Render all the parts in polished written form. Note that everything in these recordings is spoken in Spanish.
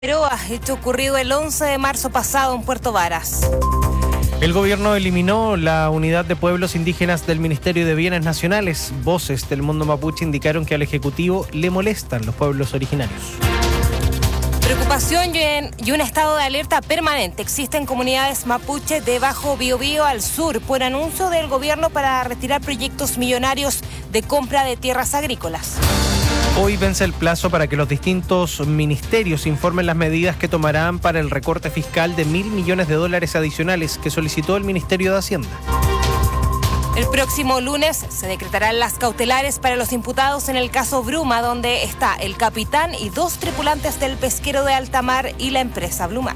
Hecho ocurrido el 11 de marzo pasado en Puerto Varas. El gobierno eliminó la unidad de pueblos indígenas del Ministerio de Bienes Nacionales. Voces del mundo mapuche indicaron que al Ejecutivo le molestan los pueblos originarios. Preocupación y un estado de alerta permanente existen comunidades mapuche de Bajo Biobío al sur por anuncio del gobierno para retirar proyectos millonarios de compra de tierras agrícolas. Hoy vence el plazo para que los distintos ministerios informen las medidas que tomarán para el recorte fiscal de $1.000 millones adicionales que solicitó el Ministerio de Hacienda. El próximo lunes se decretarán las cautelares para los imputados en el caso Bruma, donde está el capitán y 2 tripulantes del pesquero de alta mar y la empresa Blumar.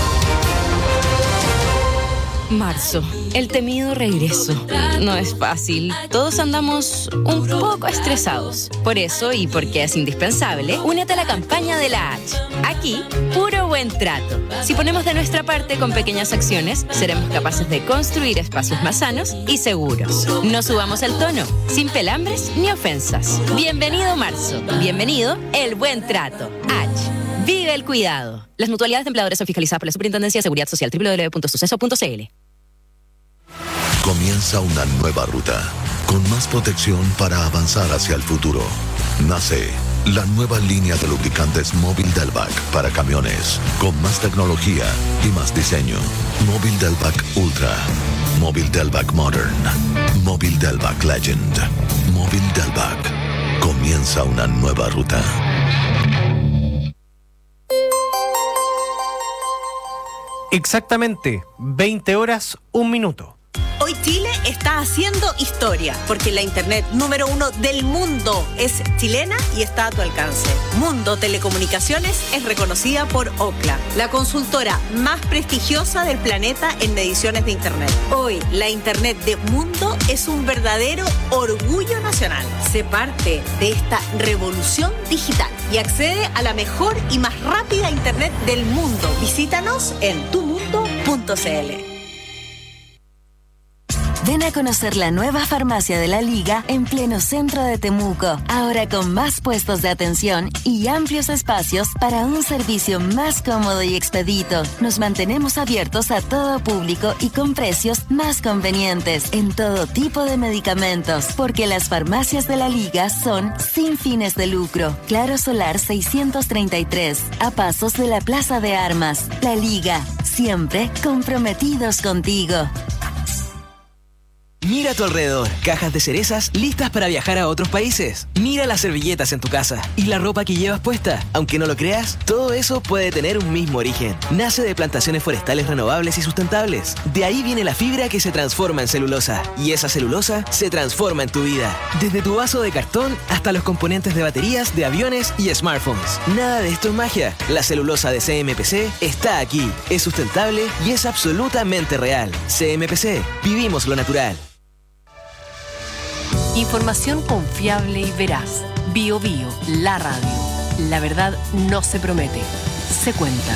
Marzo, el temido regreso. No es fácil. Todos andamos un poco estresados. Por eso, y porque es indispensable, únete a la campaña de la H. Aquí, puro buen trato. Si ponemos de nuestra parte con pequeñas acciones, seremos capaces de construir espacios más sanos y seguros. No subamos el tono, sin pelambres ni ofensas. Bienvenido marzo. Bienvenido el buen trato. H. Vive el cuidado. Las mutualidades de empleadores son fiscalizadas por la Superintendencia de Seguridad Social. www.suceso.cl. Comienza una nueva ruta, con más protección para avanzar hacia el futuro. Nace la nueva línea de lubricantes Móvil Delvac para camiones, con más tecnología y más diseño. Móvil Delvac Ultra, Móvil Delvac Modern, Móvil Delvac Legend, Móvil Delvac. Comienza una nueva ruta. Exactamente, 20 horas, 1 minuto. Hoy Chile está haciendo historia, porque la internet número 1 del mundo es chilena y está a tu alcance. Mundo Telecomunicaciones es reconocida por Ookla, la consultora más prestigiosa del planeta en mediciones de internet. Hoy, la internet de Mundo es un verdadero orgullo nacional. Sé parte de esta revolución digital y accede a la mejor y más rápida internet del mundo. Visítanos en tumundo.cl. Ven a conocer la nueva farmacia de la Liga en pleno centro de Temuco. Ahora con más puestos de atención y amplios espacios para un servicio más cómodo y expedito. Nos mantenemos abiertos a todo público y con precios más convenientes en todo tipo de medicamentos. Porque las farmacias de la Liga son sin fines de lucro. Claro Solar 633, a pasos de la Plaza de Armas. La Liga, siempre comprometidos contigo. Mira a tu alrededor, cajas de cerezas listas para viajar a otros países. Mira las servilletas en tu casa y la ropa que llevas puesta. Aunque no lo creas, todo eso puede tener un mismo origen. Nace de plantaciones forestales renovables y sustentables. De ahí viene la fibra que se transforma en celulosa. Y esa celulosa se transforma en tu vida. Desde tu vaso de cartón hasta los componentes de baterías, de aviones y smartphones. Nada de esto es magia. La celulosa de CMPC está aquí. Es sustentable y es absolutamente real. CMPC, vivimos lo natural. Información confiable y veraz. Bio, la radio. La verdad no se promete, se cuenta.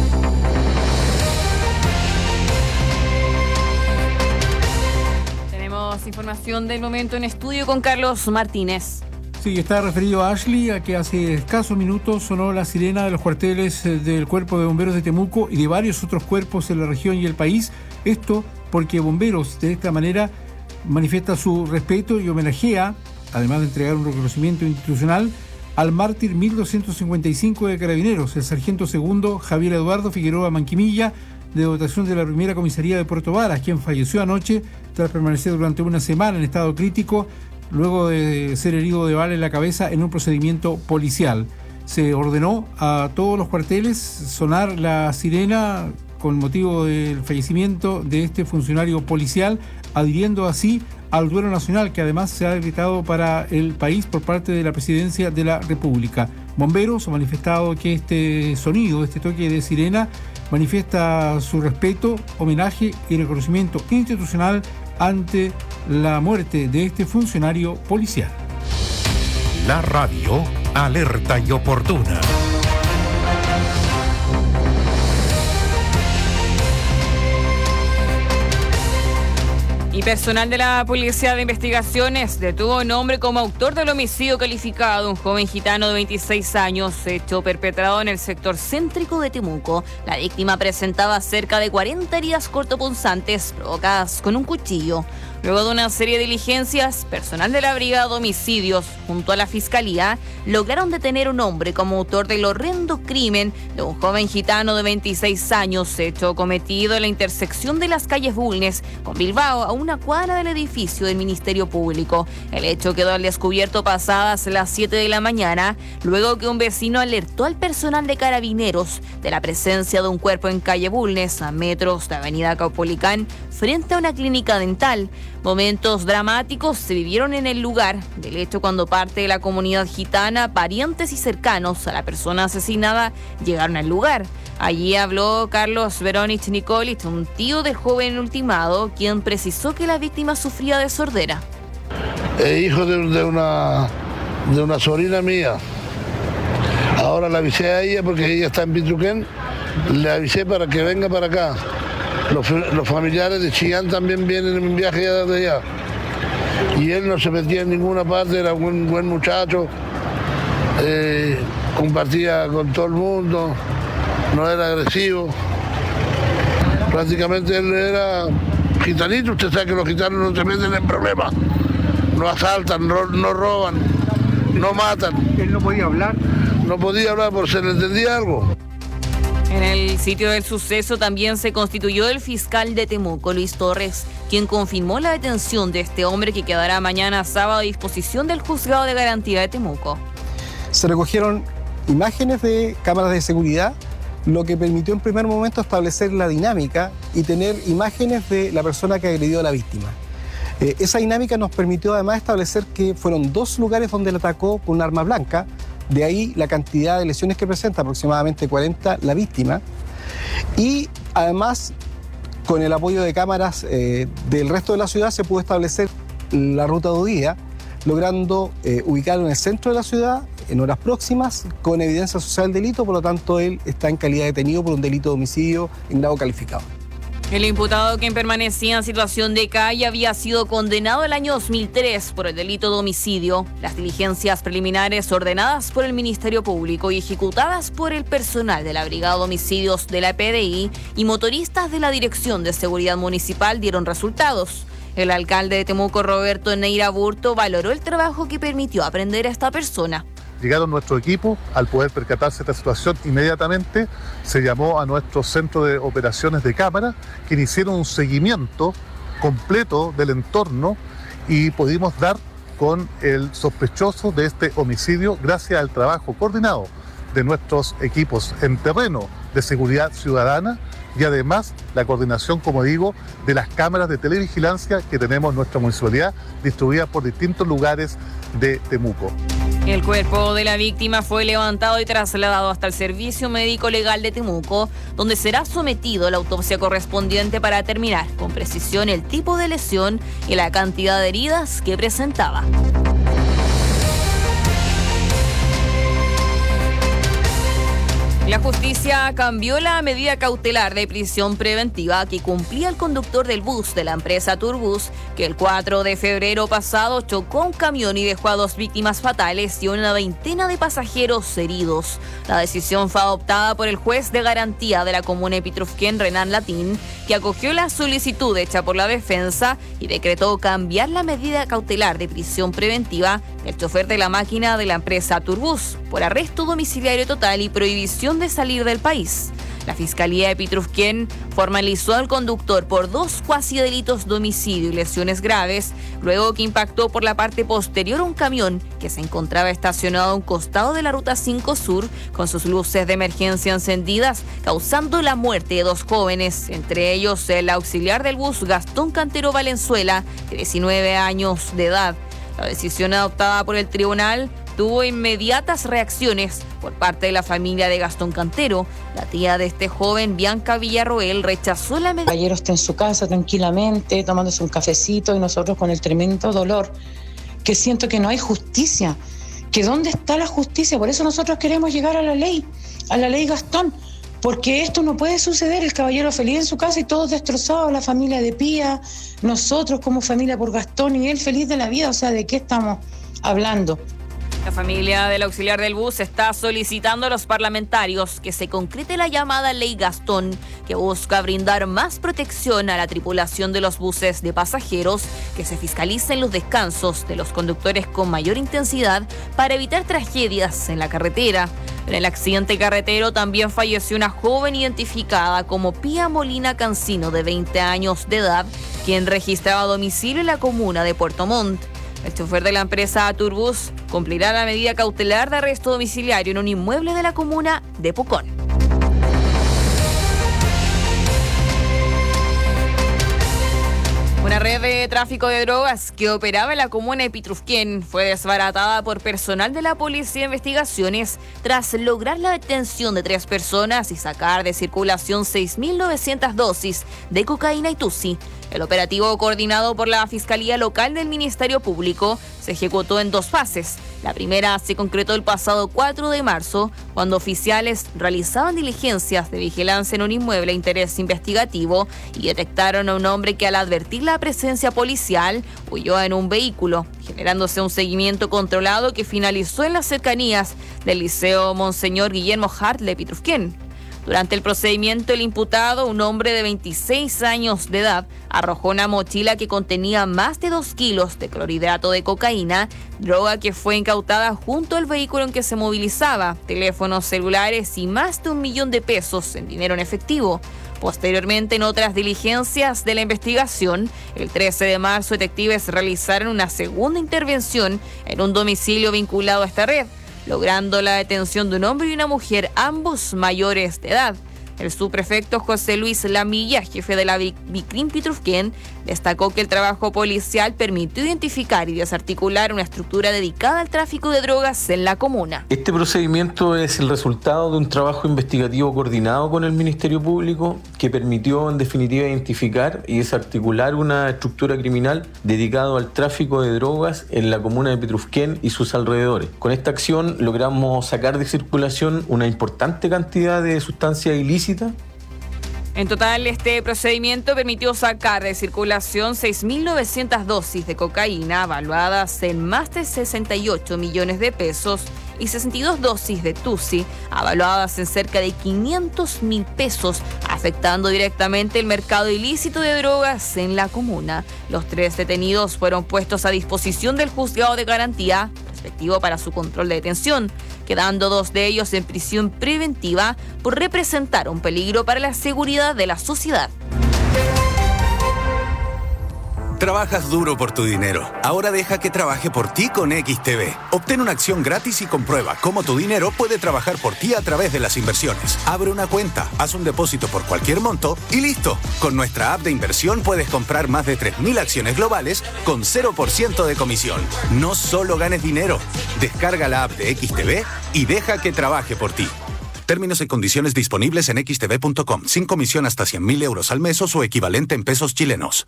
Tenemos información del momento en estudio con Carlos Martínez. Sí, está referido a Ashley, a que hace escasos minutos sonó la sirena de los cuarteles del Cuerpo de Bomberos de Temuco y de varios otros cuerpos en la región y el país. Esto porque bomberos de esta manera manifiesta su respeto y homenajea, además de entregar un reconocimiento institucional, al mártir 1255 de Carabineros, el sargento segundo Javier Eduardo Figueroa Manquimilla, de dotación de la primera comisaría de Puerto Varas, quien falleció anoche tras permanecer durante una semana en estado crítico, luego de ser herido de bala en la cabeza en un procedimiento policial. Se ordenó a todos los cuarteles sonar la sirena con motivo del fallecimiento de este funcionario policial, adhiriendo así al duelo nacional que además se ha decretado para el país por parte de la Presidencia de la República. Bomberos han manifestado que este sonido, este toque de sirena, manifiesta su respeto, homenaje y reconocimiento institucional ante la muerte de este funcionario policial. La radio, alerta y oportuna. Y personal de la Policía de Investigaciones detuvo a un hombre como autor del homicidio calificado de un joven gitano de 26 años, hecho perpetrado en el sector céntrico de Temuco. La víctima presentaba cerca de 40 heridas cortopunzantes provocadas con un cuchillo. Luego de una serie de diligencias, personal de la Brigada de Homicidios, junto a la Fiscalía, lograron detener a un hombre como autor del horrendo crimen de un joven gitano de 26 años, hecho cometido en la intersección de las calles Bulnes con Bilbao, a una cuadra del edificio del Ministerio Público. El hecho quedó al descubierto pasadas las 7 de la mañana, luego que un vecino alertó al personal de Carabineros de la presencia de un cuerpo en calle Bulnes, a metros de Avenida Caupolicán, frente a una clínica dental. Momentos dramáticos se vivieron en el lugar del hecho cuando parte de la comunidad gitana, parientes y cercanos a la persona asesinada llegaron al lugar. Allí habló Carlos Verónich Nicolich, un tío del joven ultimado, quien precisó que la víctima sufría de sordera. Hijo de una sobrina mía. Ahora la avisé a ella porque ella está en Pitruquén, le avisé para que venga para acá. Los familiares de Chillán también vienen en un viaje de allá. Y él no se metía en ninguna parte, era un buen muchacho, compartía con todo el mundo, no era agresivo. Prácticamente él era gitanito, usted sabe que los gitanos no se meten en problemas, no asaltan, no roban, no matan. ¿Él no podía hablar? No podía hablar porque se le entendía algo. En el sitio del suceso también se constituyó el fiscal de Temuco, Luis Torres, quien confirmó la detención de este hombre que quedará mañana sábado a disposición del Juzgado de Garantía de Temuco. Se recogieron imágenes de cámaras de seguridad, lo que permitió en primer momento establecer la dinámica y tener imágenes de la persona que agredió a la víctima. Esa dinámica nos permitió además establecer que fueron 2 lugares donde le atacó con un arma blanca. De ahí la cantidad de lesiones que presenta, aproximadamente 40, la víctima. Y además, con el apoyo de cámaras del resto de la ciudad, se pudo establecer la ruta de huida, logrando ubicarlo en el centro de la ciudad, en horas próximas, con evidencia social del delito. Por lo tanto, él está en calidad de detenido por un delito de homicidio en grado calificado. El imputado, quien permanecía en situación de calle, había sido condenado el año 2003 por el delito de homicidio. Las diligencias preliminares ordenadas por el Ministerio Público y ejecutadas por el personal de la Brigada de Homicidios de la PDI y motoristas de la Dirección de Seguridad Municipal dieron resultados. El alcalde de Temuco, Roberto Neira Burto, valoró el trabajo que permitió aprender a esta persona. Llegaron nuestro equipo, al poder percatarse de esta situación, inmediatamente se llamó a nuestro centro de operaciones de cámara, que hicieron un seguimiento completo del entorno y pudimos dar con el sospechoso de este homicidio gracias al trabajo coordinado de nuestros equipos en terreno de seguridad ciudadana y además la coordinación, como digo, de las cámaras de televigilancia que tenemos en nuestra municipalidad distribuidas por distintos lugares de Temuco. El cuerpo de la víctima fue levantado y trasladado hasta el Servicio Médico Legal de Temuco, donde será sometido a la autopsia correspondiente para determinar con precisión el tipo de lesión y la cantidad de heridas que presentaba. La justicia cambió la medida cautelar de prisión preventiva que cumplía el conductor del bus de la empresa Turbus, que el 4 de febrero pasado chocó un camión y dejó a 2 víctimas fatales y una veintena de pasajeros heridos. La decisión fue adoptada por el juez de garantía de la comuna de Pitrufquén, Renan Latín, que acogió la solicitud hecha por la defensa y decretó cambiar la medida cautelar de prisión preventiva del chofer de la máquina de la empresa Turbus por arresto domiciliario total y prohibición de salir del país. La Fiscalía de Pitrufquén formalizó al conductor por 2 cuasidelitos de homicidio y lesiones graves, luego que impactó por la parte posterior un camión que se encontraba estacionado a un costado de la Ruta 5 Sur con sus luces de emergencia encendidas, causando la muerte de 2 jóvenes, entre ellos el auxiliar del bus Gastón Cantero Valenzuela, de 19 años de edad. La decisión adoptada por el tribunal tuvo inmediatas reacciones por parte de la familia de Gastón Cantero. La tía de este joven, Bianca Villarroel, rechazó la medida. El caballero está en su casa tranquilamente, tomándose un cafecito y nosotros con el tremendo dolor, que siento que no hay justicia, que dónde está la justicia. Por eso nosotros queremos llegar a la ley Gastón, porque esto no puede suceder. El caballero feliz en su casa y todos destrozados, la familia de Pía, nosotros como familia por Gastón y él feliz de la vida. O sea, ¿de qué estamos hablando? La familia del auxiliar del bus está solicitando a los parlamentarios que se concrete la llamada Ley Gastón, que busca brindar más protección a la tripulación de los buses de pasajeros, que se fiscalicen los descansos de los conductores con mayor intensidad para evitar tragedias en la carretera. En el accidente carretero también falleció una joven identificada como Pía Molina Cancino, de 20 años de edad, quien registraba domicilio en la comuna de Puerto Montt. El chofer de la empresa Turbus cumplirá la medida cautelar de arresto domiciliario en un inmueble de la comuna de Pucón. Una red de tráfico de drogas que operaba en la comuna de Pitrufquén fue desbaratada por personal de la Policía de Investigaciones tras lograr la detención de 3 personas y sacar de circulación 6.900 dosis de cocaína y tusi. El operativo, coordinado por la Fiscalía Local del Ministerio Público, se ejecutó en 2 fases. La primera se concretó el pasado 4 de marzo, cuando oficiales realizaban diligencias de vigilancia en un inmueble de interés investigativo y detectaron a un hombre que, al advertir la presencia policial, huyó en un vehículo, generándose un seguimiento controlado que finalizó en las cercanías del Liceo Monseñor Guillermo Hart de Pitrufquén. Durante el procedimiento, el imputado, un hombre de 26 años de edad, arrojó una mochila que contenía más de 2 kilos de clorhidrato de cocaína, droga que fue incautada junto al vehículo en que se movilizaba, teléfonos celulares y más de $1 millón en dinero en efectivo. Posteriormente, en otras diligencias de la investigación, el 13 de marzo, detectives realizaron una segunda intervención en un domicilio vinculado a esta red, logrando la detención de un hombre y una mujer, ambos mayores de edad. El subprefecto José Luis Lamilla, jefe de la Bicrim Pitrufquén, destacó que el trabajo policial permitió identificar y desarticular una estructura dedicada al tráfico de drogas en la comuna. Este procedimiento es el resultado de un trabajo investigativo coordinado con el Ministerio Público que permitió, en definitiva, identificar y desarticular una estructura criminal dedicada al tráfico de drogas en la comuna de Pitrufquén y sus alrededores. Con esta acción logramos sacar de circulación una importante cantidad de sustancias ilícitas. En total, este procedimiento permitió sacar de circulación 6.900 dosis de cocaína valuadas en más de 68 millones de pesos y 62 dosis de tusi avaluadas en cerca de 500.000 pesos, afectando directamente el mercado ilícito de drogas en la comuna. Los 3 detenidos fueron puestos a disposición del juzgado de garantía respectivo para su control de detención, quedando 2 de ellos en prisión preventiva por representar un peligro para la seguridad de la sociedad. Trabajas duro por tu dinero. Ahora deja que trabaje por ti con XTB. Obtén una acción gratis y comprueba cómo tu dinero puede trabajar por ti a través de las inversiones. Abre una cuenta, haz un depósito por cualquier monto y listo. Con nuestra app de inversión puedes comprar más de 3.000 acciones globales con 0% de comisión. No solo ganes dinero. Descarga la app de XTB y deja que trabaje por ti. Términos y condiciones disponibles en xtb.com. Sin comisión hasta 100.000 euros al mes o su equivalente en pesos chilenos.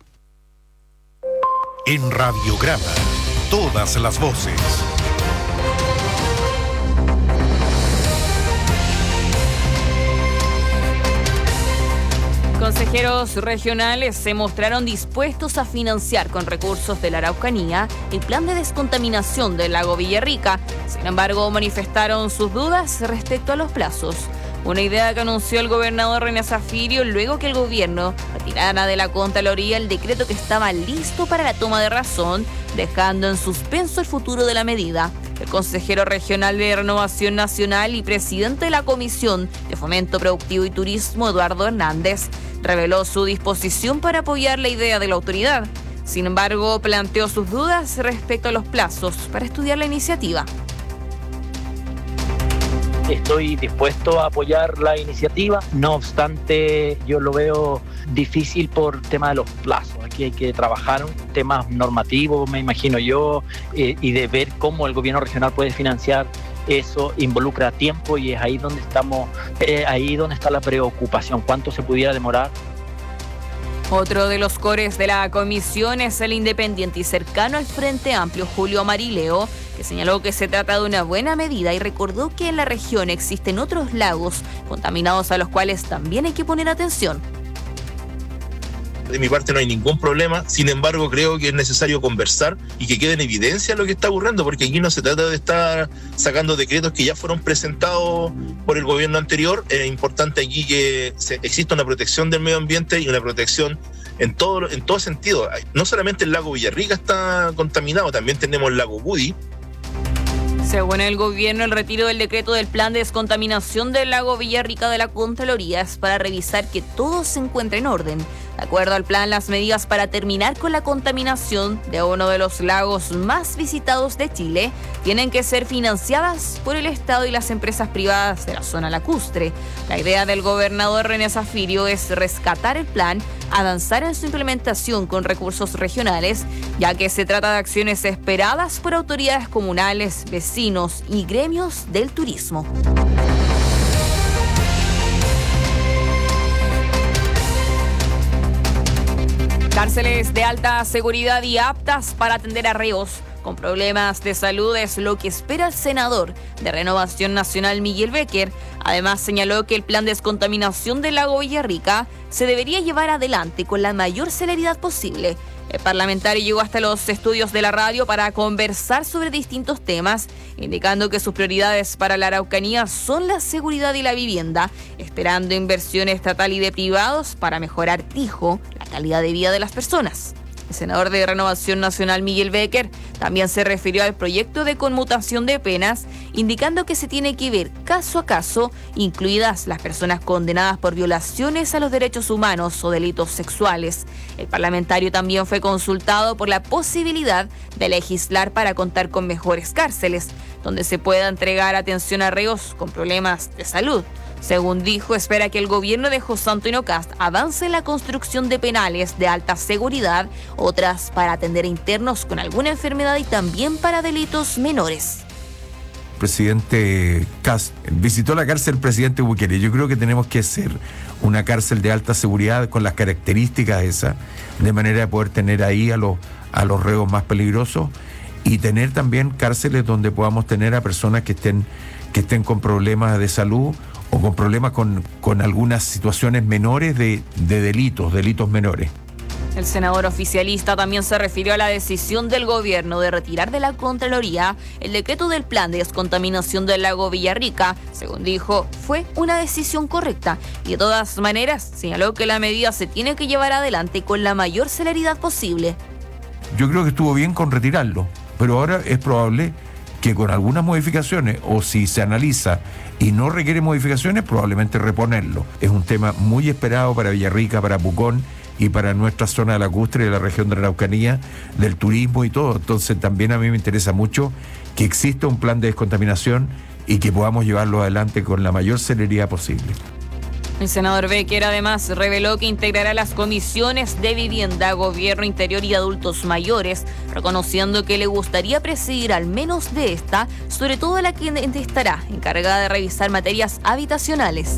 En Radiograma, todas las voces. Consejeros regionales se mostraron dispuestos a financiar con recursos de la Araucanía el plan de descontaminación del lago Villarrica. Sin embargo, manifestaron sus dudas respecto a los plazos. Una idea que anunció el gobernador René Zafirio luego que el gobierno retirara de la Contraloría el decreto que estaba listo para la toma de razón, dejando en suspenso el futuro de la medida. El consejero regional de Renovación Nacional y presidente de la Comisión de Fomento Productivo y Turismo, Eduardo Hernández, reveló su disposición para apoyar la idea de la autoridad. Sin embargo, planteó sus dudas respecto a los plazos para estudiar la iniciativa. Estoy dispuesto a apoyar la iniciativa, no obstante yo lo veo difícil por tema de los plazos. Aquí hay que trabajar temas normativos, me imagino yo, y de ver cómo el gobierno regional puede financiar eso, involucra tiempo y es ahí donde estamos, ahí donde está la preocupación, cuánto se pudiera demorar. Otro de los cores de la comisión es el independiente y cercano al Frente Amplio, Julio Marileo, que señaló que se trata de una buena medida y recordó que en la región existen otros lagos contaminados a los cuales también hay que poner atención. De mi parte no hay ningún problema, sin embargo creo que es necesario conversar y que quede en evidencia lo que está ocurriendo, porque aquí no se trata de estar sacando decretos que ya fueron presentados por el gobierno anterior. Es importante aquí que exista una protección del medio ambiente y una protección en todo sentido. No solamente el lago Villarrica está contaminado, también tenemos el lago Budi. Según el gobierno, el retiro del decreto del plan de descontaminación del lago Villarrica de la Contraloría es para revisar que todo se encuentre en orden. De acuerdo al plan, las medidas para terminar con la contaminación de uno de los lagos más visitados de Chile tienen que ser financiadas por el Estado y las empresas privadas de la zona lacustre. La idea del gobernador René Zafirio es rescatar el plan, avanzar en su implementación con recursos regionales, ya que se trata de acciones esperadas por autoridades comunales, vecinos y gremios del turismo. Cárceles de alta seguridad y aptas para atender a reos con problemas de salud es lo que espera el senador de Renovación Nacional, Miguel Becker. Además, señaló que el plan de descontaminación del lago Villarrica se debería llevar adelante con la mayor celeridad posible. El parlamentario llegó hasta los estudios de la radio para conversar sobre distintos temas, indicando que sus prioridades para la Araucanía son la seguridad y la vivienda, esperando inversión estatal y de privados para mejorar, dijo, la calidad de vida de las personas. El senador de Renovación Nacional, Miguel Becker, también se refirió al proyecto de conmutación de penas, indicando que se tiene que ver caso a caso, incluidas las personas condenadas por violaciones a los derechos humanos o delitos sexuales. El parlamentario también fue consultado por la posibilidad de legislar para contar con mejores cárceles, donde se pueda entregar atención a reos con problemas de salud. Según dijo, espera que el gobierno de José Antonio Kast avance en la construcción de penales de alta seguridad, otras para atender a internos con alguna enfermedad y también para delitos menores. Presidente Kast visitó la cárcel del presidente Bukele. Yo creo que tenemos que hacer una cárcel de alta seguridad con las características esas, de manera de poder tener ahí a los reos más peligrosos y tener también cárceles donde podamos tener a personas que estén con problemas de salud o con problemas con algunas situaciones menores de delitos menores. El senador oficialista también se refirió a la decisión del gobierno de retirar de la Contraloría el decreto del plan de descontaminación del lago Villarrica. Según dijo, fue una decisión correcta y de todas maneras señaló que la medida se tiene que llevar adelante con la mayor celeridad posible. Yo creo que estuvo bien con retirarlo, pero ahora es probable que con algunas modificaciones, o si se analiza y no requiere modificaciones, probablemente reponerlo. Es un tema muy esperado para Villarrica, para Pucón y para nuestra zona lacustre de la región de la Araucanía, del turismo y todo. Entonces también a mí me interesa mucho que exista un plan de descontaminación y que podamos llevarlo adelante con la mayor celeridad posible. El senador Becker además reveló que integrará las comisiones de vivienda, gobierno interior y adultos mayores, reconociendo que le gustaría presidir al menos de esta, sobre todo la que estará encargada de revisar materias habitacionales.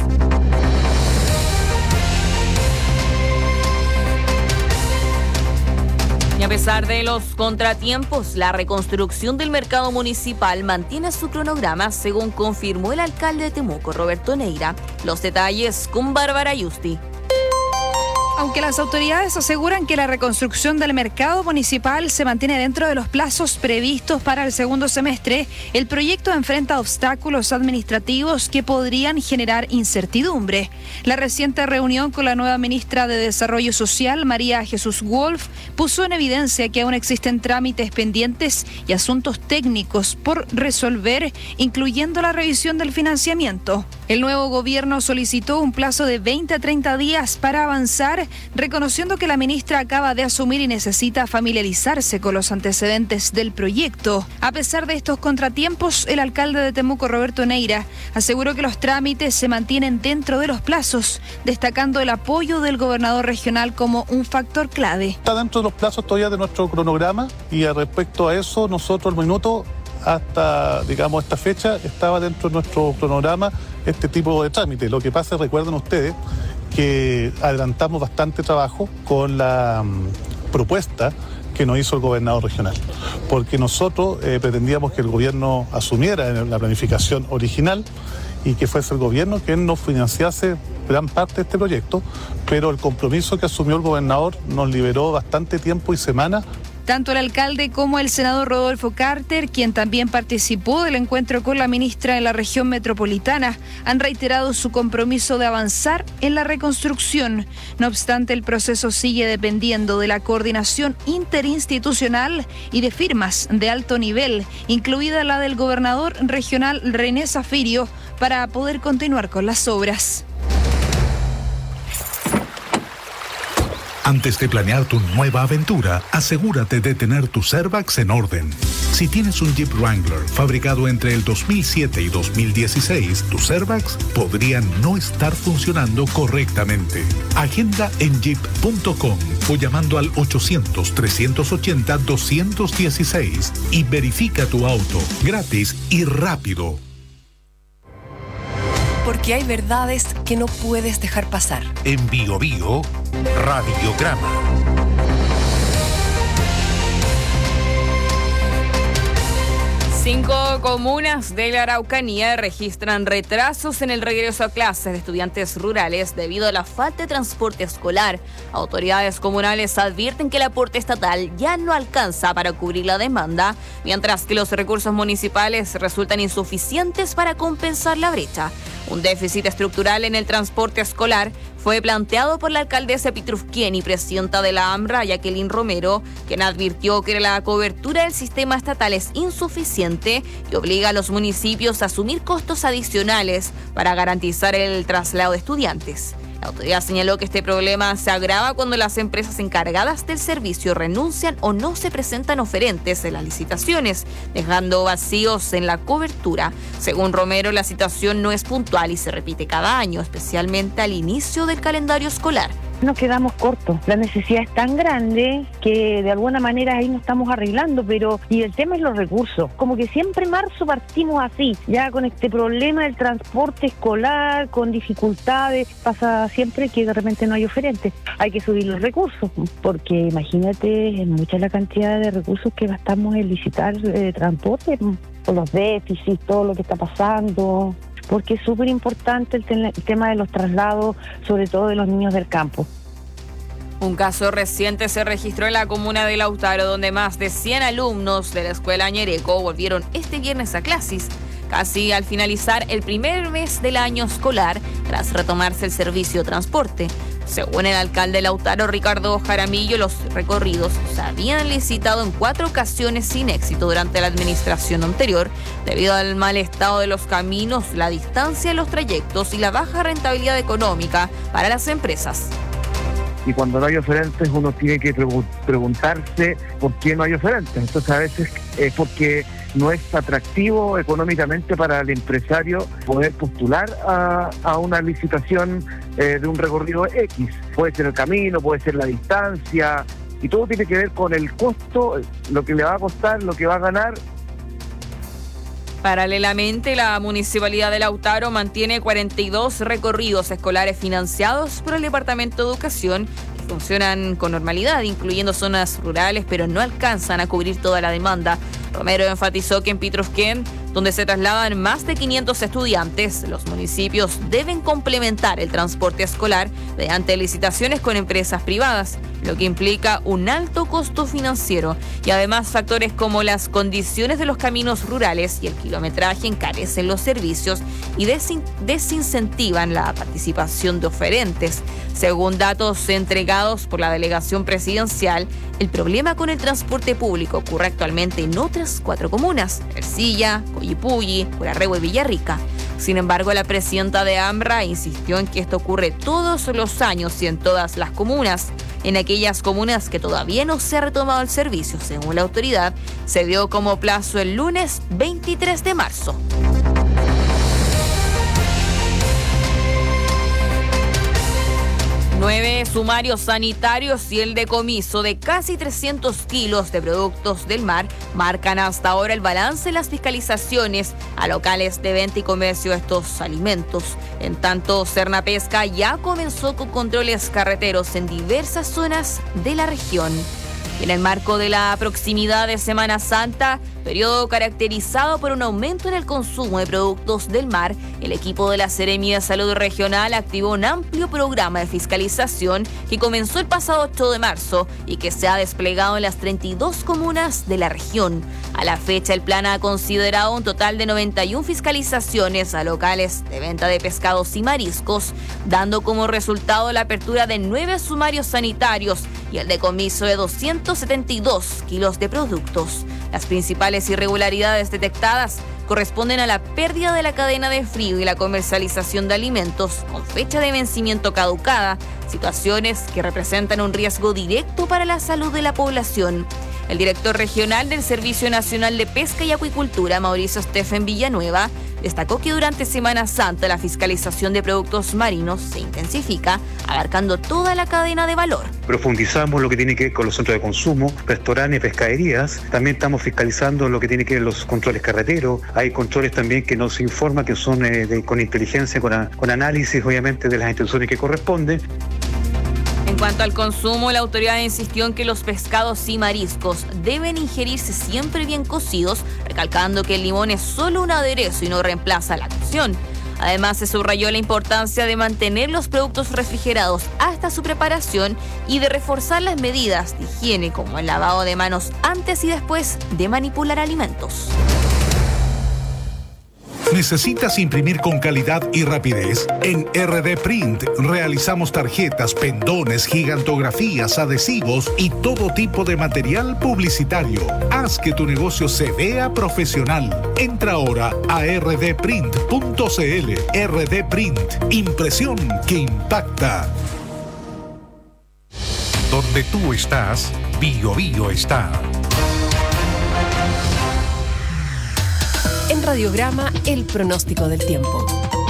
Y a pesar de los contratiempos, la reconstrucción del mercado municipal mantiene su cronograma, según confirmó el alcalde de Temuco, Roberto Neira. Los detalles con Bárbara Yusti. Aunque las autoridades aseguran que la reconstrucción del mercado municipal se mantiene dentro de los plazos previstos para el segundo semestre, el proyecto enfrenta obstáculos administrativos que podrían generar incertidumbre. La reciente reunión con la nueva ministra de Desarrollo Social, María Jesús Wolf, puso en evidencia que aún existen trámites pendientes y asuntos técnicos por resolver, incluyendo la revisión del financiamiento. El nuevo gobierno solicitó un plazo de 20 a 30 días para avanzar, reconociendo que la ministra acaba de asumir y necesita familiarizarse con los antecedentes del proyecto. A pesar de estos contratiempos, el alcalde de Temuco, Roberto Neira, aseguró que los trámites se mantienen dentro de los plazos, destacando el apoyo del gobernador regional como un factor clave. Está dentro de los plazos todavía de nuestro cronograma y respecto a eso, nosotros al minuto hasta, digamos, esta fecha estaba dentro de nuestro cronograma este tipo de trámite. Lo que pasa, recuerden ustedes, que adelantamos bastante trabajo con la propuesta que nos hizo el gobernador regional, porque nosotros pretendíamos que el gobierno asumiera en la planificación original y que fuese el gobierno quien nos financiase gran parte de este proyecto, pero el compromiso que asumió el gobernador nos liberó bastante tiempo y semanas. Tanto el alcalde como el senador Rodolfo Carter, quien también participó del encuentro con la ministra de la región metropolitana, han reiterado su compromiso de avanzar en la reconstrucción. No obstante, el proceso sigue dependiendo de la coordinación interinstitucional y de firmas de alto nivel, incluida la del gobernador regional René Zafirio, para poder continuar con las obras. Antes de planear tu nueva aventura, asegúrate de tener tus airbags en orden. Si tienes un Jeep Wrangler fabricado entre el 2007 y 2016, tus airbags podrían no estar funcionando correctamente. Agenda en jeep.com o llamando al 800-380-216 y verifica tu auto, gratis y rápido. Porque hay verdades que no puedes dejar pasar. En Bio Bio, Radiograma. Cinco comunas de la Araucanía registran retrasos en el regreso a clases de estudiantes rurales debido a la falta de transporte escolar. Autoridades comunales advierten que el aporte estatal ya no alcanza para cubrir la demanda, mientras que los recursos municipales resultan insuficientes para compensar la brecha. Un déficit estructural en el transporte escolar fue planteado por la alcaldesa Pitrufquén y presidenta de la AMRA, Jacqueline Romero, quien advirtió que la cobertura del sistema estatal es insuficiente y obliga a los municipios a asumir costos adicionales para garantizar el traslado de estudiantes. La autoridad señaló que este problema se agrava cuando las empresas encargadas del servicio renuncian o no se presentan oferentes en las licitaciones, dejando vacíos en la cobertura. Según Romero, la situación no es puntual y se repite cada año, especialmente al inicio del calendario escolar. Nos quedamos cortos. La necesidad es tan grande que de alguna manera ahí nos estamos arreglando, y el tema es los recursos. Como que siempre en marzo partimos así, ya con este problema del transporte escolar, con dificultades, pasa siempre que de repente no hay oferentes. Hay que subir los recursos, porque imagínate, es mucha la cantidad de recursos que gastamos en licitar transporte, por los déficits, todo lo que está pasando. Porque es súper importante el tema de los traslados, sobre todo de los niños del campo. Un caso reciente se registró en la comuna de Lautaro, donde más de 100 alumnos de la escuela Ñereco volvieron este viernes a clases, casi al finalizar el primer mes del año escolar, tras retomarse el servicio de transporte. Según el alcalde de Lautaro, Ricardo Jaramillo, los recorridos se habían licitado en 4 ocasiones sin éxito durante la administración anterior, debido al mal estado de los caminos, la distancia de los trayectos y la baja rentabilidad económica para las empresas. Y cuando no hay oferentes, uno tiene que preguntarse por qué no hay oferentes. Entonces, a veces es porque no es atractivo económicamente para el empresario poder postular a una licitación de un recorrido X. Puede ser el camino, puede ser la distancia, y todo tiene que ver con el costo, lo que le va a costar, lo que va a ganar. Paralelamente, la Municipalidad de Lautaro mantiene 42 recorridos escolares financiados por el Departamento de Educación que funcionan con normalidad, incluyendo zonas rurales, pero no alcanzan a cubrir toda la demanda. Romero enfatizó que en Pitrufquén, donde se trasladan más de 500 estudiantes, los municipios deben complementar el transporte escolar mediante licitaciones con empresas privadas, lo que implica un alto costo financiero y además factores como las condiciones de los caminos rurales y el kilometraje encarecen los servicios y desincentivan la participación de oferentes. Según datos entregados por la delegación presidencial, el problema con el transporte público ocurre actualmente en otras 4 comunas: Ercilla, Coyipulli, Purarehue y Villarrica. Sin embargo, la presidenta de AMRA insistió en que esto ocurre todos los años y en todas las comunas. En aquellas comunas que todavía no se ha retomado el servicio, según la autoridad, se dio como plazo el lunes 23 de marzo. 9 sumarios sanitarios y el decomiso de casi 300 kilos de productos del mar marcan hasta ahora el balance en las fiscalizaciones a locales de venta y comercio de estos alimentos. En tanto, Sernapesca ya comenzó con controles carreteros en diversas zonas de la región. En el marco de la proximidad de Semana Santa, periodo caracterizado por un aumento en el consumo de productos del mar, el equipo de la Seremi de Salud Regional activó un amplio programa de fiscalización que comenzó el pasado 8 de marzo y que se ha desplegado en las 32 comunas de la región. A la fecha, el plan ha considerado un total de 91 fiscalizaciones a locales de venta de pescados y mariscos, dando como resultado la apertura de 9 sumarios sanitarios y el decomiso de 272 kilos de productos. Las principales irregularidades detectadas corresponden a la pérdida de la cadena de frío y la comercialización de alimentos con fecha de vencimiento caducada, situaciones que representan un riesgo directo para la salud de la población. El director regional del Servicio Nacional de Pesca y Acuicultura, Mauricio Stephen Villanueva, destacó que durante Semana Santa la fiscalización de productos marinos se intensifica, abarcando toda la cadena de valor. Profundizamos lo que tiene que ver con los centros de consumo, restaurantes, pescaderías. También estamos fiscalizando lo que tiene que ver con los controles carreteros. Hay controles también que nos informan que son con inteligencia, con análisis obviamente de las instituciones que corresponden. En cuanto al consumo, la autoridad insistió en que los pescados y mariscos deben ingerirse siempre bien cocidos, recalcando que el limón es solo un aderezo y no reemplaza la cocción. Además, se subrayó la importancia de mantener los productos refrigerados hasta su preparación y de reforzar las medidas de higiene, como el lavado de manos antes y después de manipular alimentos. ¿Necesitas imprimir con calidad y rapidez? En RD Print realizamos tarjetas, pendones, gigantografías, adhesivos y todo tipo de material publicitario. Haz que tu negocio se vea profesional. Entra ahora a rdprint.cl. RD Print, impresión que impacta. Donde tú estás, Bio Bio está. En Radiograma, el pronóstico del tiempo.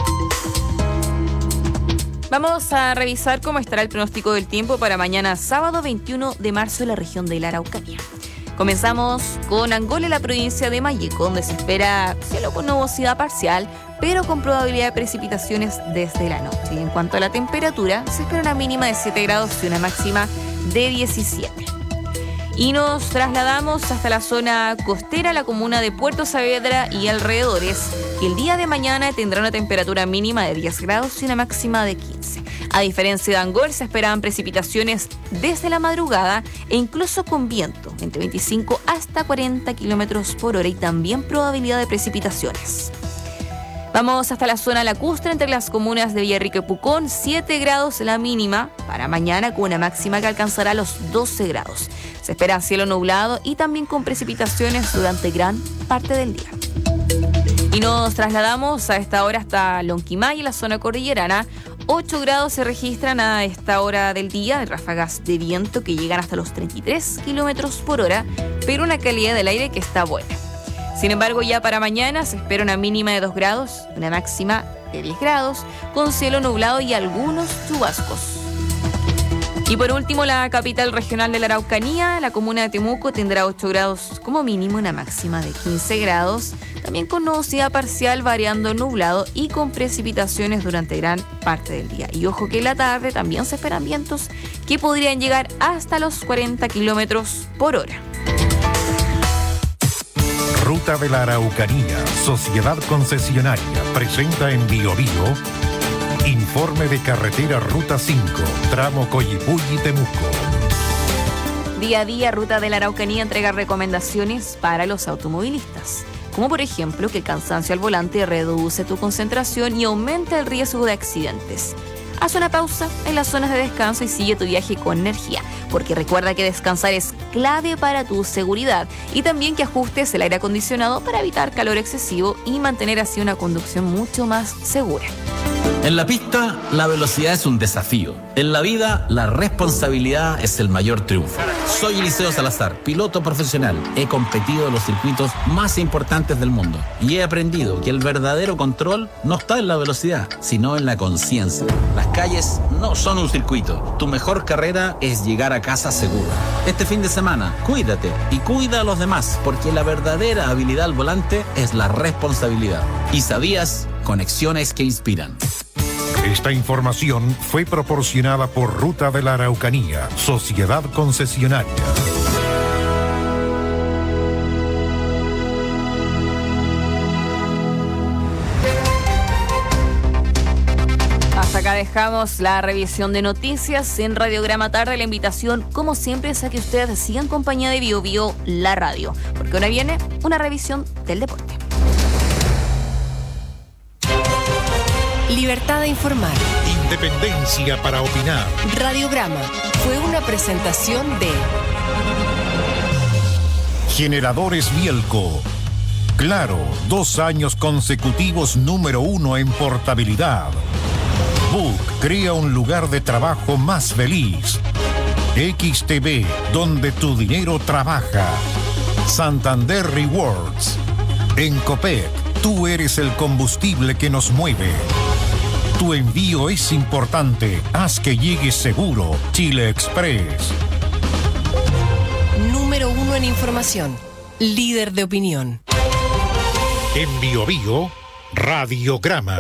Vamos a revisar cómo estará el pronóstico del tiempo para mañana sábado 21 de marzo en la región de la Araucanía. Comenzamos con Angola, la provincia de Mayeco, donde se espera cielo con nubosidad parcial, pero con probabilidad de precipitaciones desde la noche. Y en cuanto a la temperatura, se espera una mínima de 7 grados y una máxima de 17. Y nos trasladamos hasta la zona costera, la comuna de Puerto Saavedra y alrededores, que el día de mañana tendrá una temperatura mínima de 10 grados y una máxima de 15. A diferencia de Angol, se esperaban precipitaciones desde la madrugada e incluso con viento, entre 25 hasta 40 kilómetros por hora y también probabilidad de precipitaciones. Vamos hasta la zona lacustre, entre las comunas de Villarrica y Pucón, 7 grados la mínima para mañana, con una máxima que alcanzará los 12 grados. Se espera cielo nublado y también con precipitaciones durante gran parte del día. Y nos trasladamos a esta hora hasta Lonquimay, en la zona cordillerana. 8 grados se registran a esta hora del día, de ráfagas de viento que llegan hasta los 33 kilómetros por hora, pero una calidad del aire que está buena. Sin embargo, ya para mañana se espera una mínima de 2 grados, una máxima de 10 grados, con cielo nublado y algunos chubascos. Y por último, la capital regional de la Araucanía, la comuna de Temuco, tendrá 8 grados como mínimo, una máxima de 15 grados, también con nubosidad parcial variando nublado y con precipitaciones durante gran parte del día. Y ojo que en la tarde también se esperan vientos que podrían llegar hasta los 40 kilómetros por hora. Ruta de la Araucanía, Sociedad Concesionaria, presenta en Bio Bio informe de carretera Ruta 5, tramo Coyipulli-Temuco. Día a día, Ruta de la Araucanía entrega recomendaciones para los automovilistas, como por ejemplo que el cansancio al volante reduce tu concentración y aumenta el riesgo de accidentes. Haz una pausa en las zonas de descanso y sigue tu viaje con energía, porque recuerda que descansar es clave para tu seguridad y también que ajustes el aire acondicionado para evitar calor excesivo y mantener así una conducción mucho más segura. En la pista, la velocidad es un desafío. En la vida, la responsabilidad es el mayor triunfo. Soy Eliseo Salazar, piloto profesional. He competido en los circuitos más importantes del mundo y he aprendido que el verdadero control no está en la velocidad, sino en la conciencia. Las calles no son un circuito. Tu mejor carrera es llegar a casa seguro. Este fin de semana, cuídate y cuida a los demás, porque la verdadera habilidad al volante es la responsabilidad. ¿Y sabías? Conexiones que inspiran. Esta información fue proporcionada por Ruta de la Araucanía, Sociedad Concesionaria. dejamos la revisión de noticias en Radiograma Tarde. La invitación, como siempre, es a que ustedes sigan en compañía de Bio Bio, la radio, porque ahora viene una revisión del deporte. Libertad de informar. Independencia para opinar. Radiograma fue una presentación de Generadores Bielco. Claro, 2 años consecutivos número 1 en portabilidad. Book crea un lugar de trabajo más feliz. XTV, donde tu dinero trabaja. Santander Rewards. En Copec, tú eres el combustible que nos mueve. Tu envío es importante. Haz que llegue seguro. Chile Express. Número 1 en información. Líder de opinión. En Bio Bio, Radiograma.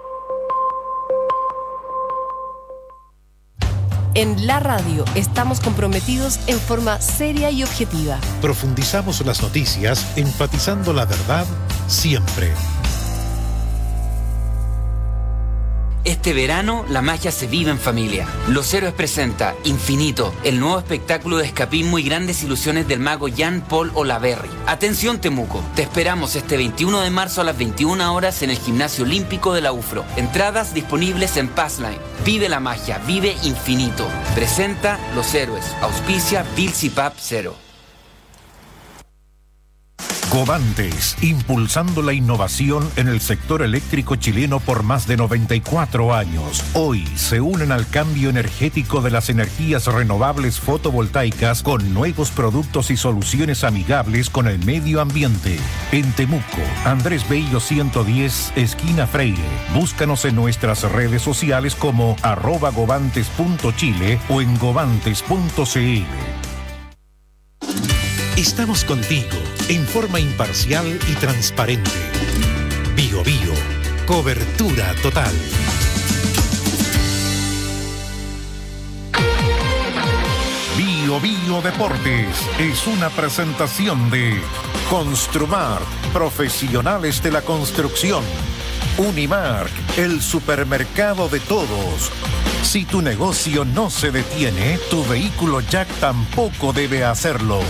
En la radio estamos comprometidos en forma seria y objetiva. Profundizamos las noticias, enfatizando la verdad siempre. Este verano, la magia se vive en familia. Los Héroes presenta Infinito, el nuevo espectáculo de escapismo y grandes ilusiones del mago Jean-Paul Olaverri. Atención Temuco, te esperamos este 21 de marzo a las 21 horas en el Gimnasio Olímpico de la UFRO. Entradas disponibles en Passline. Vive la magia, vive Infinito. Presenta Los Héroes, auspicia Bilsipap 0. Covantes, impulsando la innovación en el sector eléctrico chileno por más de 94 años. Hoy se unen al cambio energético de las energías renovables fotovoltaicas con nuevos productos y soluciones amigables con el medio ambiente. En Temuco, Andrés Bello 110, esquina Freire. Búscanos en nuestras redes sociales como @govantes.chile o en govantes.cl. Estamos contigo en forma imparcial y transparente. Bio Bio, cobertura total. Bio Bio Deportes es una presentación de Construmar, profesionales de la construcción. Unimark, el supermercado de todos. Si tu negocio no se detiene, tu vehículo Jack tampoco debe hacerlo.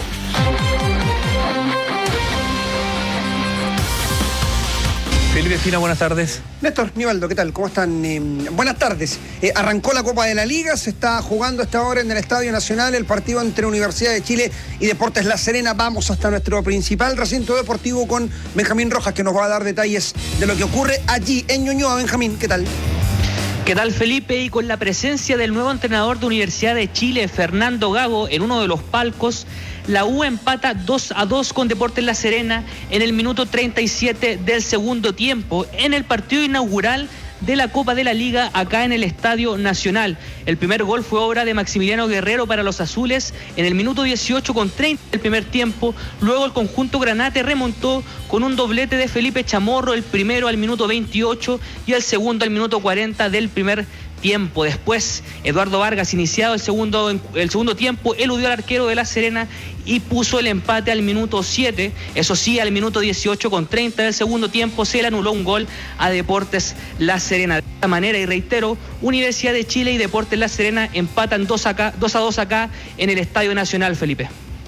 Felipe Espina, buenas tardes. Néstor, Nivaldo, ¿qué tal? ¿Cómo están? Buenas tardes. Arrancó la Copa de la Liga, se está jugando a esta hora en el Estadio Nacional el partido entre Universidad de Chile y Deportes La Serena. Vamos hasta nuestro principal recinto deportivo con Benjamín Rojas, que nos va a dar detalles de lo que ocurre allí en Ñuñoa. Benjamín, ¿qué tal? ¿Qué tal, Felipe? Y con la presencia del nuevo entrenador de Universidad de Chile, Fernando Gago, en uno de los palcos, la U empata 2-2 con Deportes La Serena en el minuto 37 del segundo tiempo, en el partido inaugural de la Copa de la Liga acá en el Estadio Nacional. El primer gol fue obra de Maximiliano Guerrero para los azules en el minuto 18 con 30 del primer tiempo. Luego el conjunto granate remontó con un doblete de Felipe Chamorro, el primero al minuto 28 y el segundo al minuto 40 del primer tiempo. Después, Eduardo Vargas, iniciado el segundo tiempo, eludió al arquero de La Serena y puso el empate al minuto 7. Eso sí, al minuto 18 con 30 del segundo tiempo se le anuló un gol a Deportes La Serena. De esta manera, y reitero, Universidad de Chile y Deportes La Serena empatan 2-2 acá en el Estadio Nacional, Felipe.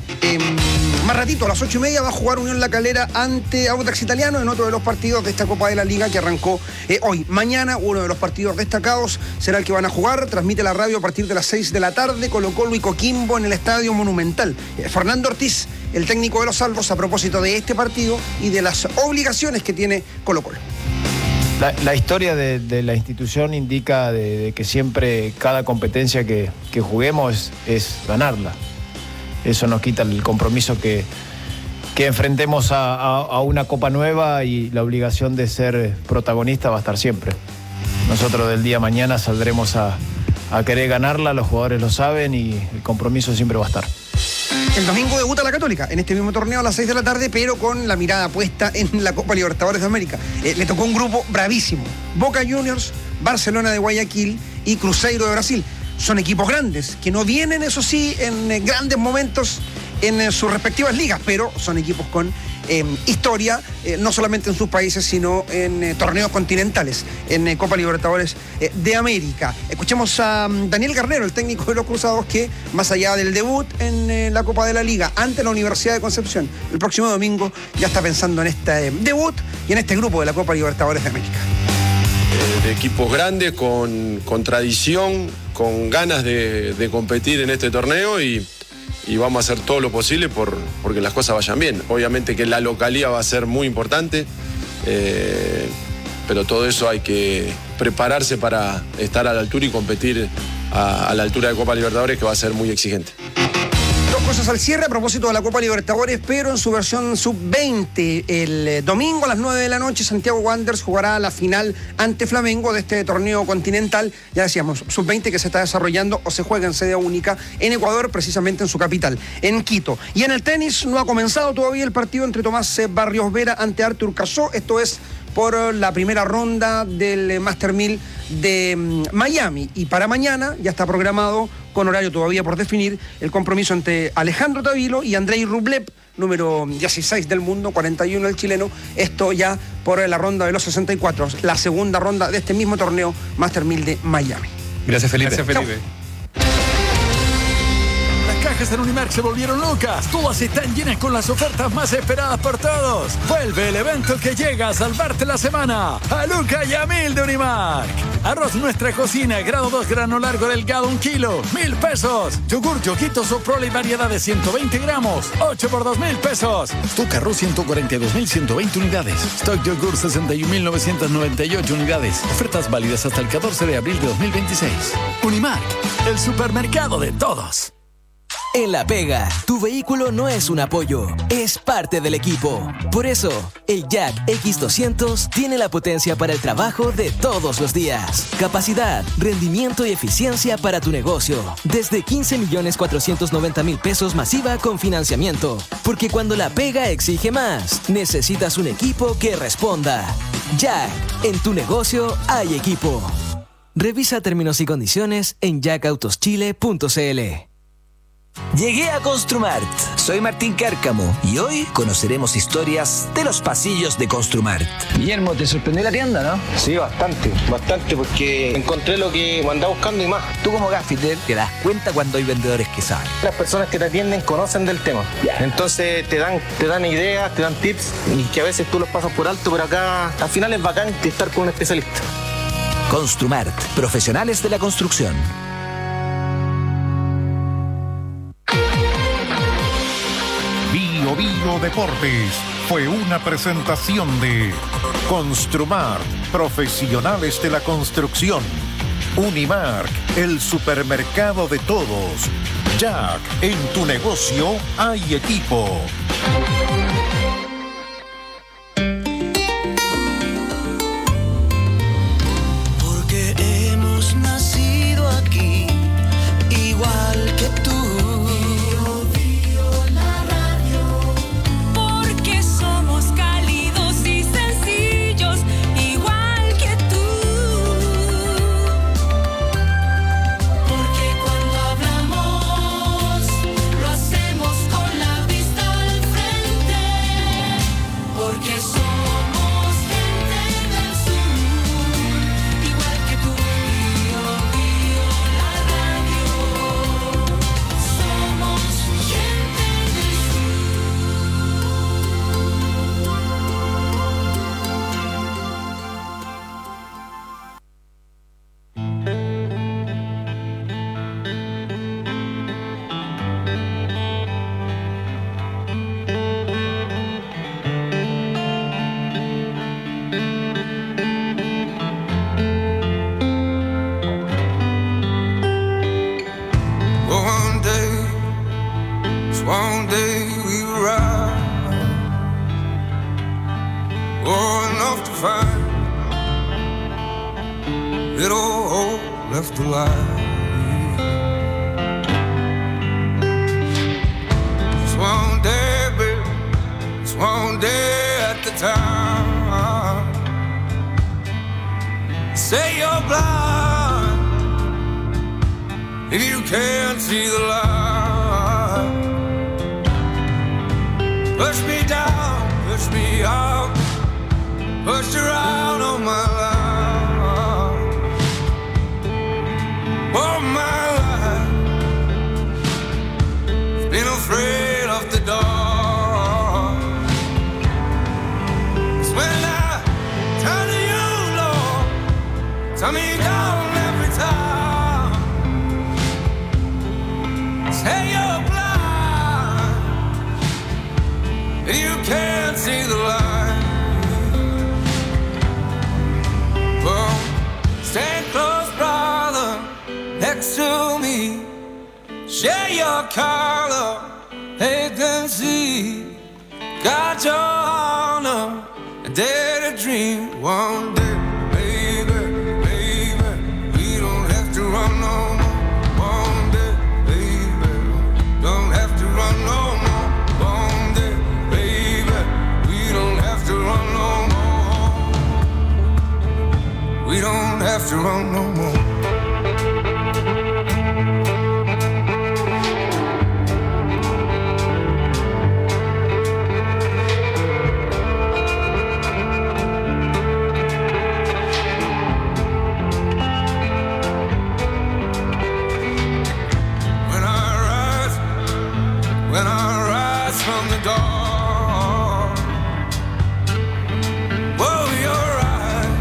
Más ratito, a las 8:30, va a jugar Unión La Calera ante Audax Italiano en otro de los partidos de esta Copa de la Liga que arrancó hoy. Mañana, uno de los partidos destacados será el que van a jugar. Transmite la radio a partir de las 6 de la tarde, Colo-Colo y Coquimbo en el Estadio Monumental. Fernando Ortiz, el técnico de los Salvos, a propósito de este partido y de las obligaciones que tiene Colo-Colo. La historia de la institución indica de que siempre cada competencia que juguemos es ganarla. Eso nos quita el compromiso que enfrentemos a una Copa nueva, y la obligación de ser protagonista va a estar siempre. Nosotros del día de mañana saldremos a querer ganarla, los jugadores lo saben y el compromiso siempre va a estar. El domingo debuta la Católica en este mismo torneo a las 6 de la tarde, pero con la mirada puesta en la Copa Libertadores de América. Le tocó un grupo bravísimo: Boca Juniors, Barcelona de Guayaquil y Cruzeiro de Brasil. Son equipos grandes, que no vienen, eso sí, en grandes momentos en sus respectivas ligas, pero son equipos con historia, no solamente en sus países, sino en torneos continentales, en Copa Libertadores de América. Escuchemos a Daniel Garnero, el técnico de los Cruzados, que más allá del debut en la Copa de la Liga ante la Universidad de Concepción, el próximo domingo ya está pensando en este debut y en este grupo de la Copa Libertadores de América. De equipos grandes, con tradición, con ganas de competir en este torneo y vamos a hacer todo lo posible porque las cosas vayan bien. Obviamente que la localidad va a ser muy importante, pero todo eso hay que prepararse para estar a la altura y competir a la altura de Copa Libertadores, que va a ser muy exigente. Dos cosas al cierre a propósito de la Copa Libertadores, pero en su versión sub-20. El domingo a las 9 de la noche, Santiago Wanderers jugará la final ante Flamengo de este torneo continental, ya decíamos, sub-20, que se está desarrollando o se juega en sede única en Ecuador, precisamente en su capital, en Quito. Y en el tenis no ha comenzado todavía el partido entre Tomás Barrios Vera ante Artur Cazó, esto es por la primera ronda del Master 1000 de Miami. Y para mañana ya está programado, con horario todavía por definir, el compromiso entre Alejandro Tavilo y Andrei Rublev, número 16 del mundo, 41 el chileno. Esto ya por la ronda de los 64, la segunda ronda de este mismo torneo Master 1000 de Miami. Gracias, Felipe. Gracias, Felipe. En Unimark se volvieron locas. Todas están llenas con las ofertas más esperadas por todos. Vuelve el evento que llega a salvarte la semana. A Luca y a 1000 de Unimark. Arroz Nuestra Cocina, grado 2, grano largo delgado, 1 kilo, 1,000 pesos. Yogur Yoguito Soprole y variedad de 120 gramos, 8 por 2,000 pesos. Stock Arroz 142,120 unidades. Stock Yogur 61,998 unidades. Ofertas válidas hasta el 14 de abril de 2026. Unimark, el supermercado de todos. En La Pega, tu vehículo no es un apoyo, es parte del equipo. Por eso, el Jack X200 tiene la potencia para el trabajo de todos los días. Capacidad, rendimiento y eficiencia para tu negocio. Desde 15,490,000 pesos masiva con financiamiento. Porque cuando La Pega exige más, necesitas un equipo que responda. Jack, en tu negocio hay equipo. Revisa términos y condiciones en jackautoschile.cl. Llegué a Construmart. Soy Martín Cárcamo y hoy conoceremos historias de los pasillos de Construmart. Guillermo, ¿te sorprendió la tienda, no? Sí, bastante, porque encontré lo que andaba buscando y más. Tú como gaffiter te das cuenta cuando hay vendedores que saben. Las personas que te atienden conocen del tema. Entonces te dan ideas, te dan tips y que a veces tú los pasas por alto, pero acá al final es bacán estar con un especialista. Construmart, profesionales de la construcción. Bio Deportes fue una presentación de Construmart, profesionales de la construcción. Unimark, el supermercado de todos. Jack, en tu negocio hay equipo. Porque hemos nacido aquí, igual que tú. Say you're blind and you can't see the light. Push me down, push me out, pushed around all my life, all my life. Been afraid of the dark. It's when I turn to you, Lord, turn me down every time. Say you're blind, and you can't see the light. Well, stand close, brother, next to me. Share your color, they can see. Got your honor, and dare to dream one day, baby, baby. We don't have to run no more. One day, baby, don't have to run no more. One day, baby, we don't have to run no more. We don't have to run no more. When I rise from the dark, whoa, you're right.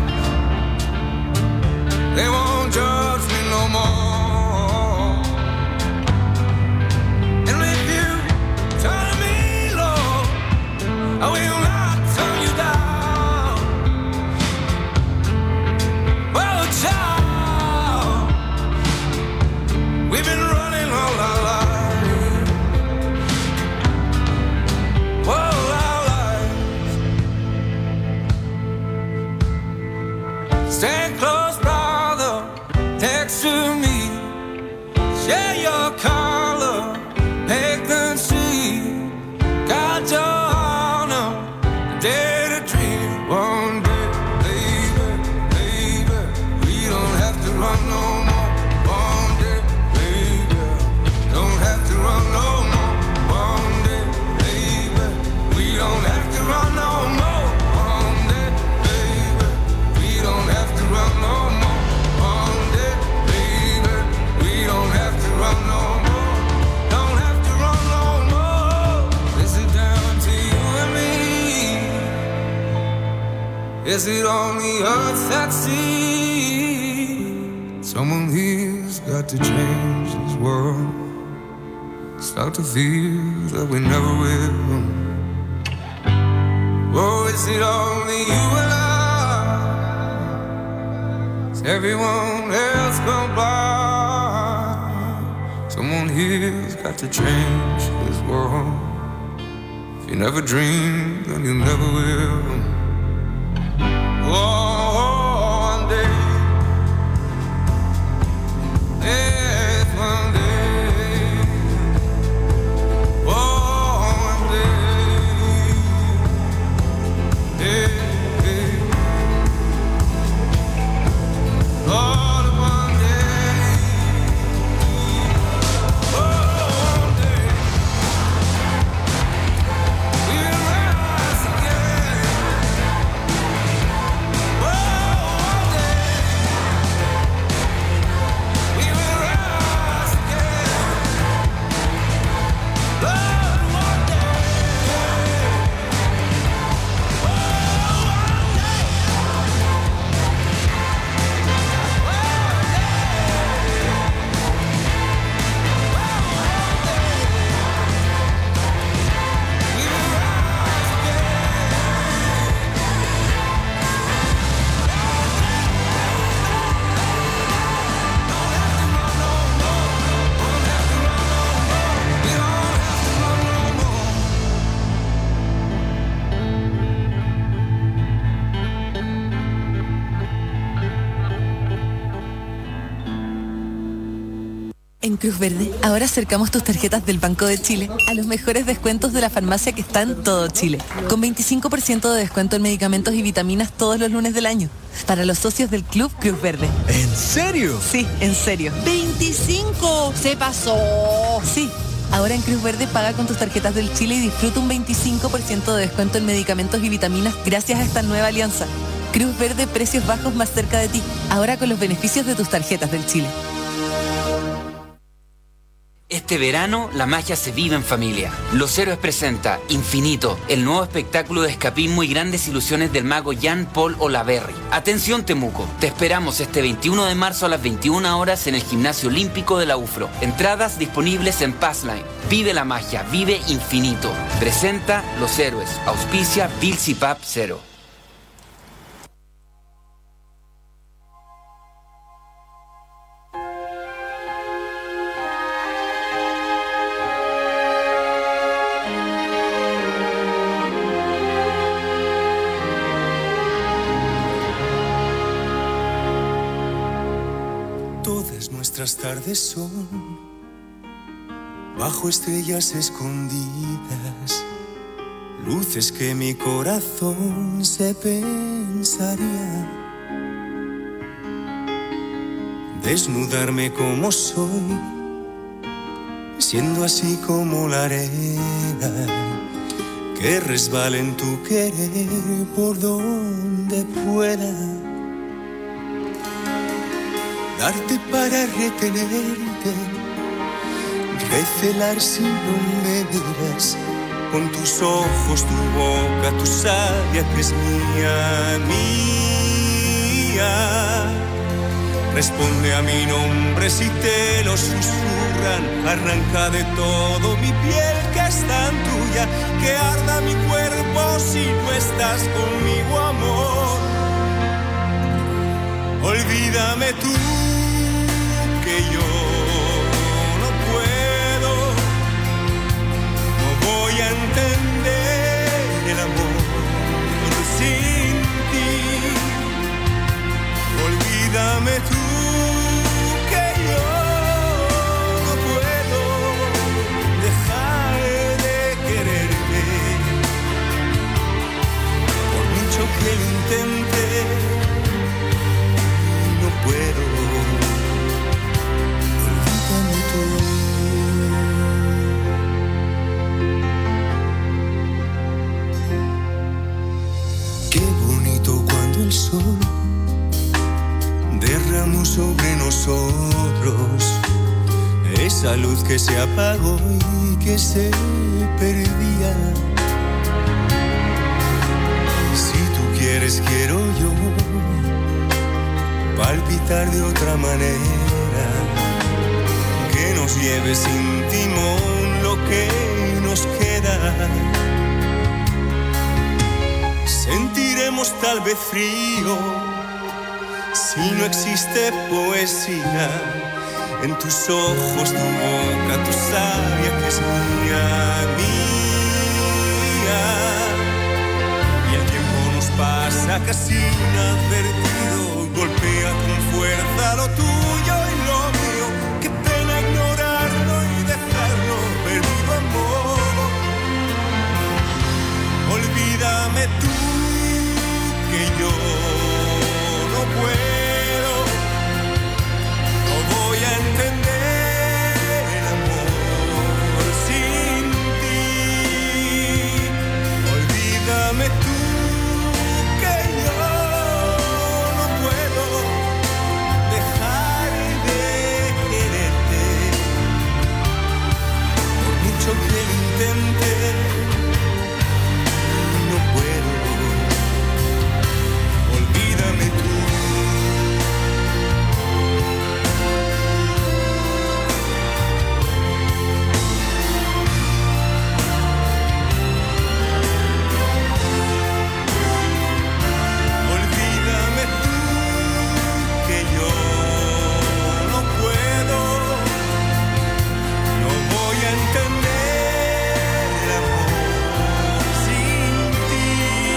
They won't judge me no more. And if you turn to me, Lord, I will not turn you down. Well, child, we've been running all our lives. Stand close, brother, next to me. Share your color, make them see. Got your honor, dare to dream. One day, baby, baby, we don't have to run no more. One day, baby, don't have to run no more. One day, baby, we don't have to run no more. One day, baby, we don't have to run no more. One day, baby, we don't have to run no more. Don't have to run no more. This is down to you and me. Is it only us that sees? Someone here's got to change this world. Start to feel that we never will. Oh, is it only you and I? Is everyone else gone blind? Someone here's got to change this world. If you never dream, then you never will. Oh, one day, yes, one day. Oh, one day, yeah, yeah. Lord, one day, oh, one day, we will rise again. Oh, one day, we will rise again. Lord, one day, En Cruz Verde, ahora acercamos tus tarjetas del Banco de Chile a los mejores descuentos de la farmacia que está en todo Chile. Con 25% de descuento en medicamentos y vitaminas todos los lunes del año. Para los socios del Club Cruz Verde. ¿En serio? Sí, en serio. ¡25! ¡Se pasó! Sí. Ahora en Cruz Verde paga con tus tarjetas del Chile y disfruta un 25% de descuento en medicamentos y vitaminas gracias a esta nueva alianza. Cruz Verde, precios bajos más cerca de ti. Ahora con los beneficios de tus tarjetas del Chile. Este verano, la magia se vive en familia. Los Héroes presenta Infinito, el nuevo espectáculo de escapismo y grandes ilusiones del mago Jean-Paul Olaverry. Atención Temuco, te esperamos este 21 de marzo a las 21 horas en el Gimnasio Olímpico de la UFRO. Entradas disponibles en Passline. Vive la magia, vive Infinito. Presenta Los Héroes, auspicia Bills y Pap Cero. Nuestras tardes son bajo estrellas escondidas, luces que mi corazón se pensaría. Desnudarme como soy, siendo así como la arena que resbala en tu querer por donde pueda. Darte para retenerte, recelar si no me miras, con tus ojos, tu boca, tu savia que es mía, mía. Responde a mi nombre si te lo susurran, arranca de todo mi piel que es tan tuya, que arda mi cuerpo si no estás conmigo, amor. Olvídame tú, que yo no puedo, no voy a entender el amor sin ti. Olvídame tú, que yo no puedo dejar de quererte, por mucho que lo intente, no puedo. Qué bonito cuando el sol derramó sobre nosotros esa luz que se apagó y que se perdía. Si tú quieres, quiero yo palpitar de otra manera, que nos lleve sin timón lo que nos queda. Sentiremos tal vez frío si no existe poesía en tus ojos, tu boca, tu savia que es mía, mía. Y el tiempo nos pasa casi inadvertido, golpea con fuerza lo tuyo y lo mío. Qué pena ignorarlo y dejarlo perdido, amor. Olvídame tú, que yo no puedo, no voy a entender el amor sin ti. Olvídame tú, que yo no puedo dejar de quererte, por mucho que lo intente, no puedo. Olvídame tú. Olvídame tú, que yo no puedo, no voy a entender el amor sin ti.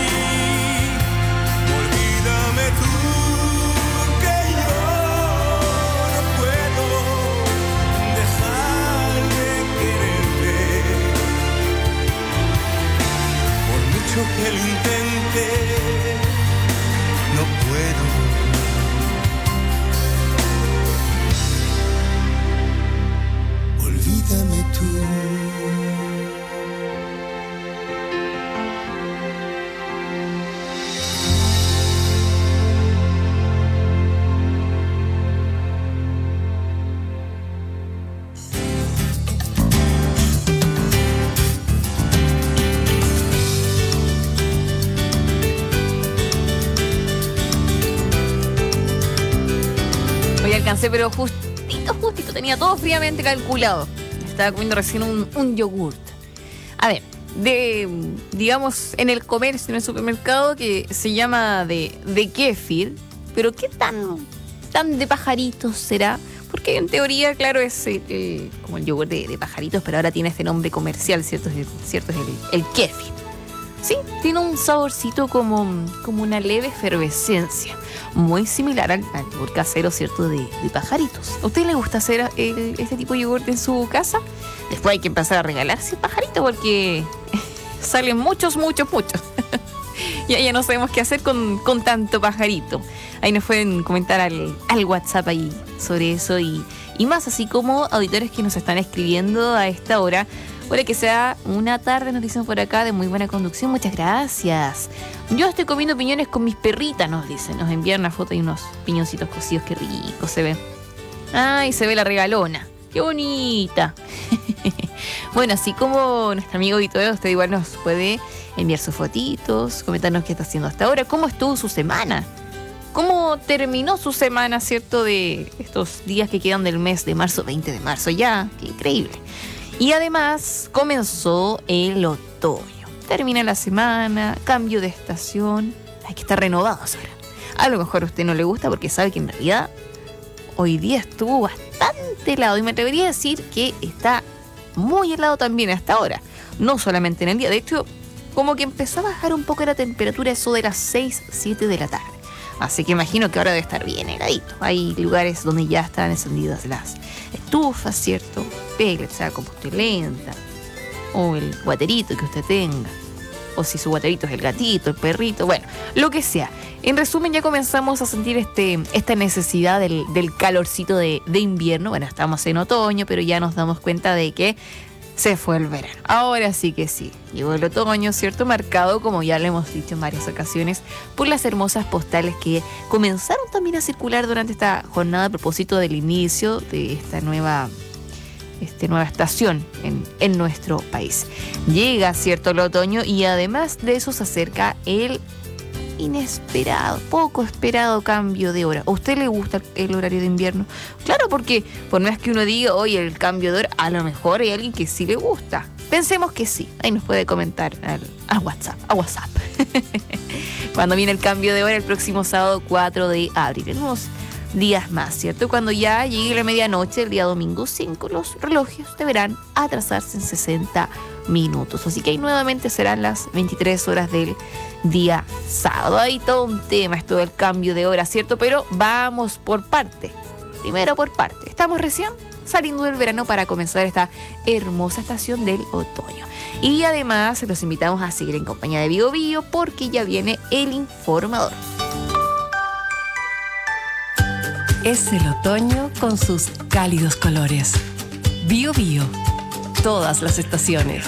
Olvídame tú, que yo no puedo dejar de quererte, por mucho que lo intente, no puedo. Olvídame tú. Dice, pero justito, tenía todo fríamente calculado. Estaba comiendo recién un yogurt. A ver, digamos, en el comercio, en el supermercado, que se llama de kéfir, pero ¿qué tan de pajaritos será? Porque en teoría, claro, es como el yogur de pajaritos, pero ahora tiene este nombre comercial, ¿cierto? Es el kéfir. Sí, tiene un saborcito como una leve efervescencia, muy similar al yogur casero, ¿cierto? De pajaritos. ¿A usted le gusta hacer este tipo de yogur en su casa? Después hay que empezar a regalarse pajaritos porque salen muchos. Ya no sabemos qué hacer con tanto pajarito. Ahí nos pueden comentar al WhatsApp ahí sobre eso y más, así como auditores que nos están escribiendo a esta hora. Puede que sea una tarde, nos dicen por acá, de muy buena conducción. Muchas gracias. Yo estoy comiendo piñones con mis perritas, nos dicen. Nos envían una foto y unos piñoncitos cocidos. Qué rico se ve. Ay, se ve la regalona. Qué bonita. Bueno, así como nuestro amigo Vito, usted igual nos puede enviar sus fotitos, comentarnos qué está haciendo hasta ahora, cómo estuvo su semana, cómo terminó su semana, ¿cierto? De estos días que quedan del mes de marzo, 20 de marzo ya. Qué increíble. Y además comenzó el otoño. Termina la semana, cambio de estación. Hay que estar renovados ahora. A lo mejor a usted no le gusta porque sabe que en realidad hoy día estuvo bastante helado. Y me atrevería a decir que está muy helado también hasta ahora. No solamente en el día. De hecho, como que empezó a bajar un poco la temperatura, eso de las 6, 7 de la tarde. Así que imagino que ahora debe estar bien heladito. Hay lugares donde ya están encendidas las estufas, ¿cierto? Pellets, sea combustión lenta, o el guaterito que usted tenga, o si su guaterito es el gatito, el perrito, bueno, lo que sea. En resumen, ya comenzamos a sentir esta necesidad del calorcito de invierno. Bueno, estamos en otoño, pero ya nos damos cuenta de que se fue el verano. Ahora sí que sí, llegó el otoño, ¿cierto? Marcado, como ya lo hemos dicho en varias ocasiones, por las hermosas postales que comenzaron también a circular durante esta jornada a propósito del inicio de esta nueva estación en nuestro país. Llega, ¿cierto?, el otoño y además de eso se acerca el inesperado, poco esperado cambio de hora. ¿A usted le gusta el horario de invierno? Claro, porque por más que uno diga, oye, el cambio de hora, a lo mejor hay alguien que sí le gusta. Pensemos que sí. Ahí nos puede comentar a WhatsApp. Cuando viene el cambio de hora el próximo sábado 4 de abril. En unos días más, ¿cierto? Cuando ya llegue la medianoche, el día domingo 5, los relojes deberán atrasarse en 60 minutos. Así que ahí nuevamente serán las 23 horas del día sábado. Hay todo un tema esto del cambio de hora, ¿cierto? Pero vamos por parte. Primero por parte. Estamos recién saliendo del verano para comenzar esta hermosa estación del otoño. Y además los invitamos a seguir en compañía de Bio Bio porque ya viene el informador. Es el otoño con sus cálidos colores. Bio Bio. Todas las estaciones.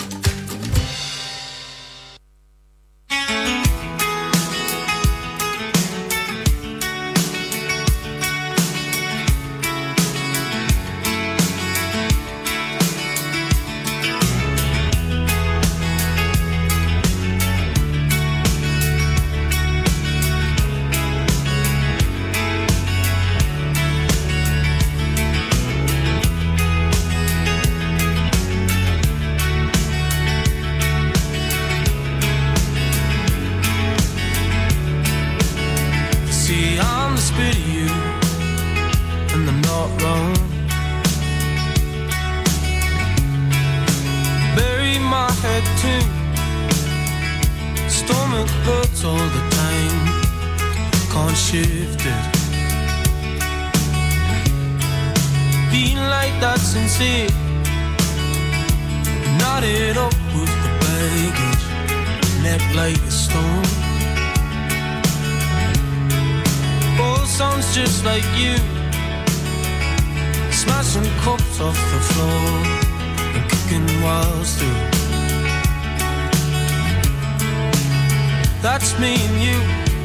That's me and you.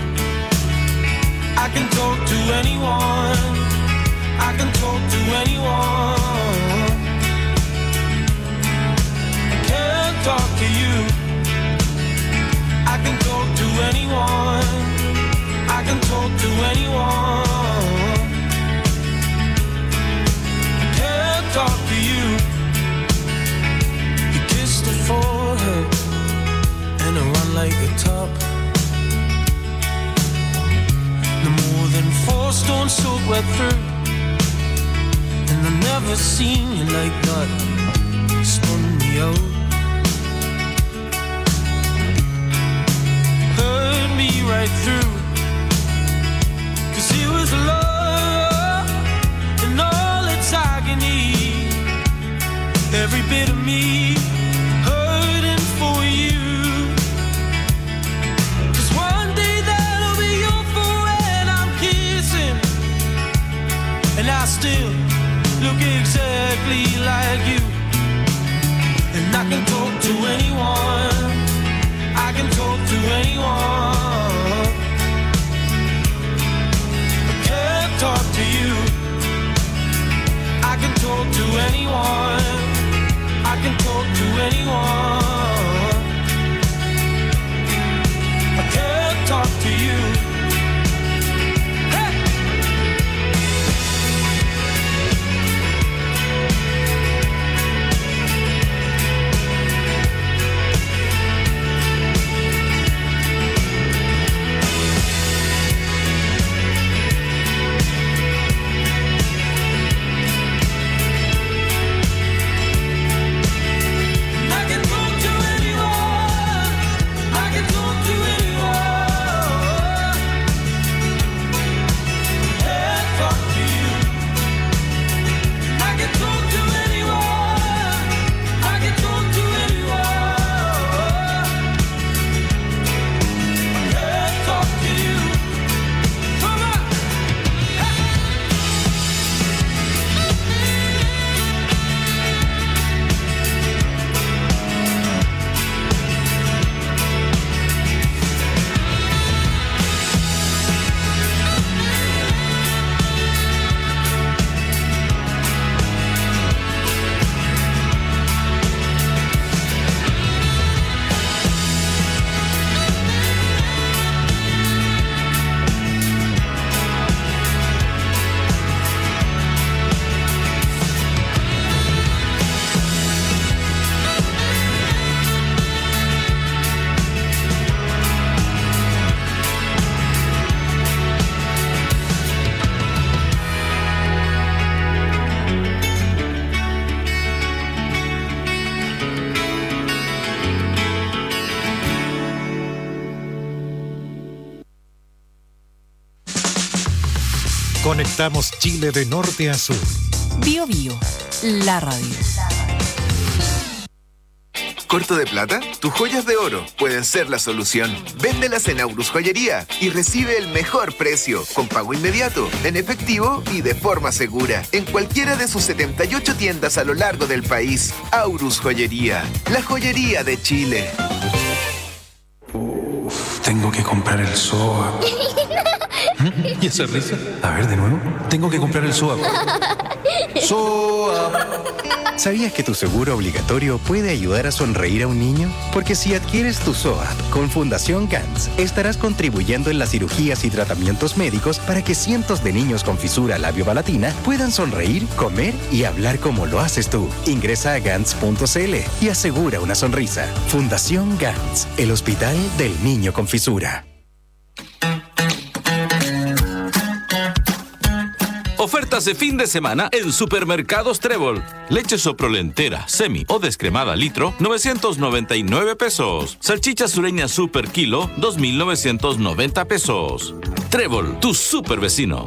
I can talk to anyone. I can talk to anyone. I can't talk to you. I can talk to anyone. I can talk to anyone. never seen you like that. Spun me out. Hurt me right through. 'Cause it was love and all its agony. Every bit of me hurting for you. 'Cause one day that'll be your forehead I'm kissing. And I still look exactly like you. And I can talk to anyone. I can talk to anyone. I can't talk to you. I can talk to anyone. I can talk to anyone. I can't talk to you. Conectamos Chile de norte a sur. Bio Bio, la radio. ¿Corto de plata? Tus joyas de oro pueden ser la solución. Véndelas en Aurus Joyería y recibe el mejor precio, con pago inmediato, en efectivo y de forma segura, en cualquiera de sus 78 tiendas a lo largo del país. Aurus Joyería, la joyería de Chile. Tengo que comprar el SOAP. ¿Y esa risa? A ver, de nuevo. Tengo que comprar el SOAP. SOAP. ¿Sabías que tu seguro obligatorio puede ayudar a sonreír a un niño? Porque si adquieres tu SOAP con Fundación GANS, estarás contribuyendo en las cirugías y tratamientos médicos para que cientos de niños con fisura labiopalatina puedan sonreír, comer y hablar como lo haces tú. Ingresa a GANS.cl y asegura una sonrisa. Fundación GANS, el hospital del niño con fisura. Ofertas de fin de semana en Supermercados Trébol. Leche soprolentera, semi o descremada litro, 999 pesos. Salchicha sureña super kilo, 2,990 pesos. Trébol, tu super vecino.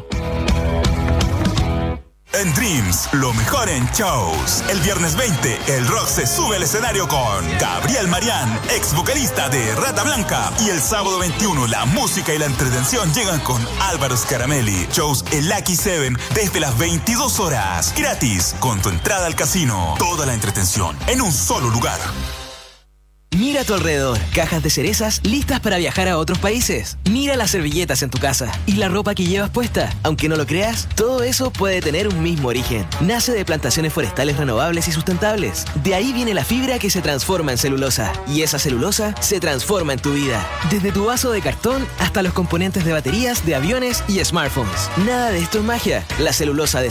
En Dreams, lo mejor en shows. El viernes 20, el rock se sube al escenario con Gabriel Marián, ex vocalista de Rata Blanca. Y el sábado 21, la música y la entretención llegan con Álvaro Scaramelli. Shows en Lucky 7 desde las 22 horas. Gratis, con tu entrada al casino. Toda la entretención en un solo lugar. Mira a tu alrededor, cajas de cerezas listas para viajar a otros países. Mira las servilletas en tu casa y la ropa que llevas puesta. Aunque no lo creas, todo eso puede tener un mismo origen. Nace de plantaciones forestales renovables y sustentables. De ahí viene la fibra que se transforma en celulosa. Y esa celulosa se transforma en tu vida. Desde tu vaso de cartón hasta los componentes de baterías, de aviones y smartphones. Nada de esto es magia. La celulosa de